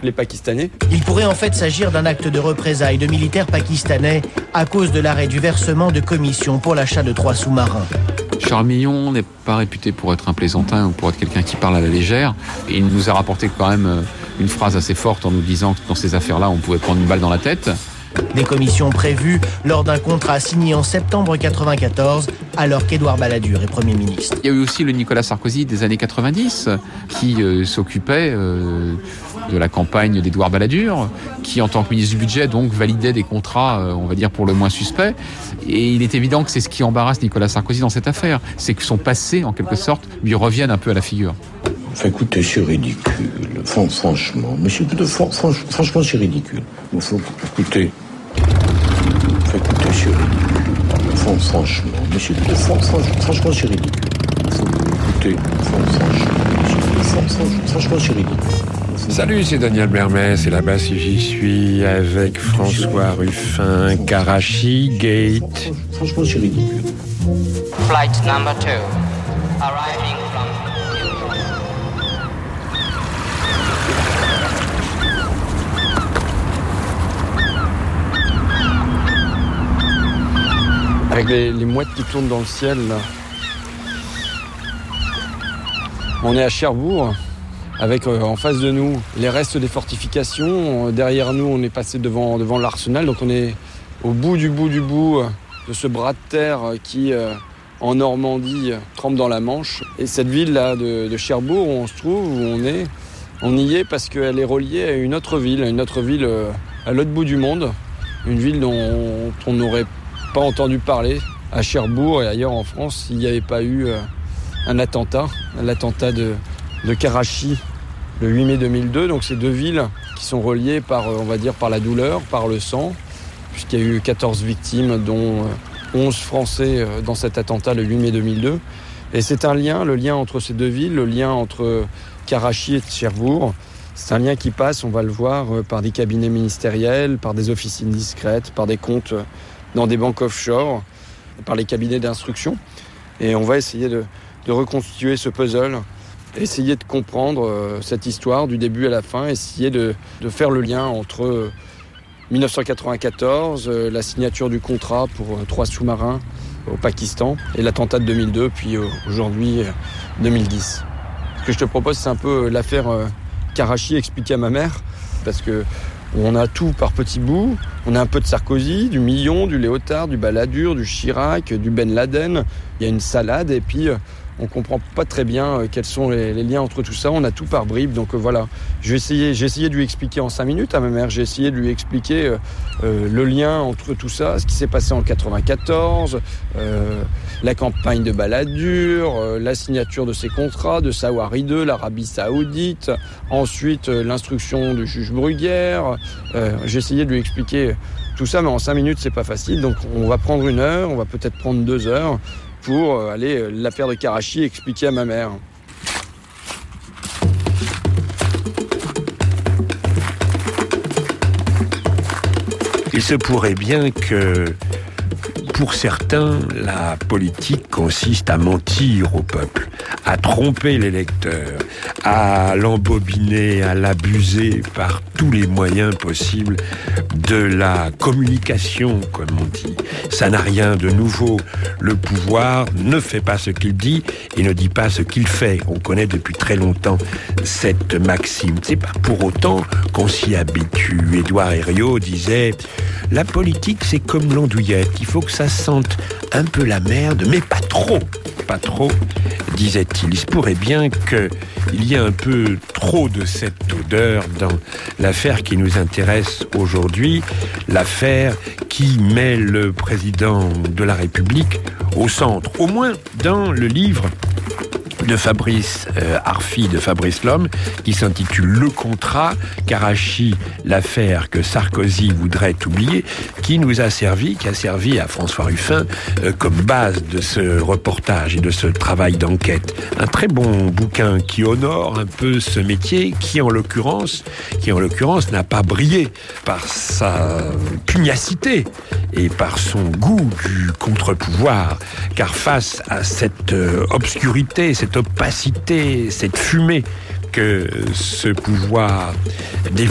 les Pakistanais. Il pourrait en fait s'agir d'un acte de représailles de militaires pakistanais à cause de l'arrêt du versement de commissions pour l'achat de 3 sous-marins. Charles Millon n'est pas réputé pour être un plaisantin ou pour être quelqu'un qui parle à la légère. Et il nous a rapporté quand même une phrase assez forte en nous disant que dans ces affaires-là, on pouvait prendre une balle dans la tête. Des commissions prévues lors d'un contrat signé en septembre 1994, alors qu'Édouard Balladur est Premier ministre. Il y a eu aussi le Nicolas Sarkozy des années 90 qui s'occupait de la campagne d'Édouard Balladur, qui en tant que ministre du Budget donc validait des contrats, on va dire pour le moins suspects. Et il est évident que c'est ce qui embarrasse Nicolas Sarkozy dans cette affaire, c'est que son passé, en quelque sorte, lui revienne un peu à la figure. Enfin, écoutez, c'est ridicule. Franchement, monsieur, franchement, c'est ridicule. Écoutez, c'est ridicule. Franchement, monsieur, franchement, c'est ridicule. Écoutez, franchement, c'est ridicule. Salut, c'est Daniel Bermès, et là-bas, si j'y suis, avec François Ruffin, Karachi Gate. Franchement, c'est ridicule. Flight number 2, arriving from... Avec les mouettes qui tournent dans le ciel, là. On est à Cherbourg, avec en face de nous les restes des fortifications. Derrière nous, on est passé devant l'arsenal, donc on est au bout du bout de ce bras de terre qui, en Normandie, trempe dans la Manche. Et cette ville-là de Cherbourg, où on se trouve, où on y est parce qu'elle est reliée à une autre ville à l'autre bout du monde, une ville dont on n'aurait pas entendu parler à Cherbourg et ailleurs en France s'il n'y avait pas eu l'attentat de Karachi le 8 mai 2002. Donc c'est deux villes qui sont reliées par la douleur, par le sang, puisqu'il y a eu 14 victimes, dont 11 Français dans cet attentat le 8 mai 2002. Et c'est le lien entre ces deux villes, le lien entre Karachi et Cherbourg. C'est un lien qui passe, on va le voir, par des cabinets ministériels, par des officines discrètes, par des comptes dans des banques offshore, par les cabinets d'instruction. Et on va essayer de reconstituer ce puzzle, essayer de comprendre cette histoire du début à la fin, essayer de faire le lien entre 1994, la signature du contrat pour 3 sous-marins au Pakistan, et l'attentat de 2002, puis aujourd'hui 2010. Ce que je te propose, c'est un peu l'affaire Karachi expliquée à ma mère, parce que on a tout par petits bouts. On a un peu de Sarkozy, du Millon, du Léotard, du Balladur, du Chirac, du Ben Laden. Il y a une salade et puis on comprend pas très bien quels sont les liens entre tout ça. On a tout par bribes, donc voilà. J'ai essayé de lui expliquer en 5 minutes à ma mère. J'ai essayé de lui expliquer le lien entre tout ça, ce qui s'est passé en 94, la campagne de Balladur, la signature de ses contrats, de Sawari II, l'Arabie Saoudite, ensuite l'instruction du juge Bruguière. J'ai essayé de lui expliquer tout ça, mais en 5 minutes, c'est pas facile. Donc on va prendre 1 heure, on va peut-être prendre 2 heures pour aller l'affaire de Karachi expliquer à ma mère. Il se pourrait bien que, pour certains, la politique consiste à mentir au peuple, à tromper l'électeur, à l'embobiner, à l'abuser par tous les moyens possibles de la communication, comme on dit. Ça n'a rien de nouveau. Le pouvoir ne fait pas ce qu'il dit et ne dit pas ce qu'il fait. On connaît depuis très longtemps cette maxime. C'est pas pour autant qu'on s'y habitue. Édouard Herriot disait: la politique, c'est comme l'andouillette. Il faut que ça sente un peu la merde, mais pas trop. Pas trop, disait-il. Il se pourrait bien qu'il y ait un peu trop de cette odeur dans l'affaire qui nous intéresse aujourd'hui, l'affaire qui met le président de la République au centre, au moins dans le livre de Fabrice Arfi, de Fabrice Lhomme, qui s'intitule Le Contrat, Karachi, l'affaire que Sarkozy voudrait oublier, qui a servi à François Ruffin comme base de ce reportage et de ce travail d'enquête. Un très bon bouquin qui honore un peu ce métier, qui en l'occurrence n'a pas brillé par sa pugnacité et par son goût du contre-pouvoir, car face à cette obscurité, cette opacité, cette fumée que ce pouvoir